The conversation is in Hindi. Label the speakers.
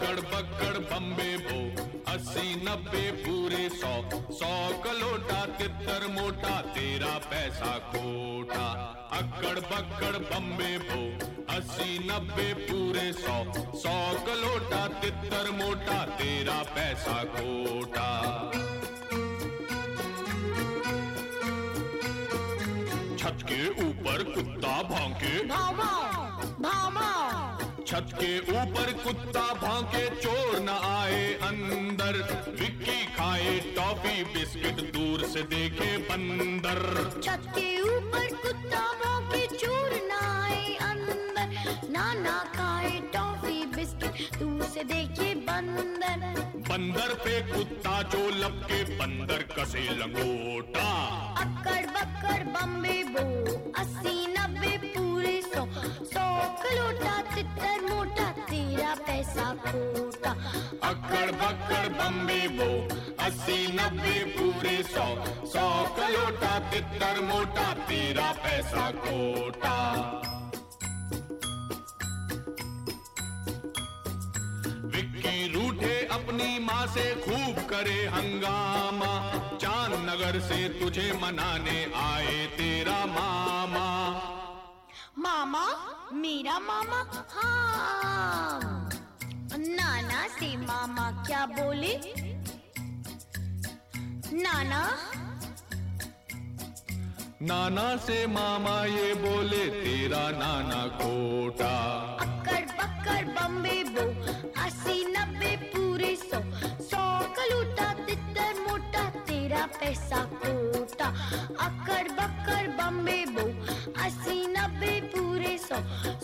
Speaker 1: अक्कड़ बक्कड़ बम्बे बो 80-90 पूरे 100 100 का लोटा तितर मोटा तेरा पैसा खोटा। अक्कड़ बक्कड़ बम्बे बो 80-90 पूरे 100 100 का लोटा तितर मोटा तेरा पैसा खोटा। छत के ऊपर कुत्ता भौंके
Speaker 2: भाव भाव भाव भाव।
Speaker 1: छत के ऊपर कुत्ता भौंके चोर न आए अंदर। विक्की खाए टॉफी बिस्किट दूर से देखे बंदर।
Speaker 2: छत के ऊपर कुत्ता भौंके चोर न आए अंदर। नाना खाए टॉफी बिस्किट दूर से देखे बंदर।
Speaker 1: बंदर पे कुत्ता जो लपके बंदर कसे लंगोटा।
Speaker 2: अक्कड़ बक्कड़ बम्बे बो 80-90 पूरे 100 100 का लोटा तितर मोटा तेरा पैसा खोटा।
Speaker 1: अक्कड़ बक्कड़ बम्बे बो 80-90 पूरे 100 100 का लोटा तितर मोटा तेरा पैसा खोटा। विक्की रूठे अपनी माँ से खूब करे हंगामा। चांद नगर से तुझे मनाने आए तेरा मामा।
Speaker 2: मामा मेरा मामा हाँ। नाना से मामा क्या बोले? नाना
Speaker 1: नाना से मामा ये बोले तेरा नाना खोटा।
Speaker 2: अक्कड़ बक्कड़ बम्बे बो 80-90 पूरे 100 100 का लोटा तितर मोटा तेरा पैसा खोटा। अक्कड़ बक्कड़ बम्बे बो 80-90 पूरे 100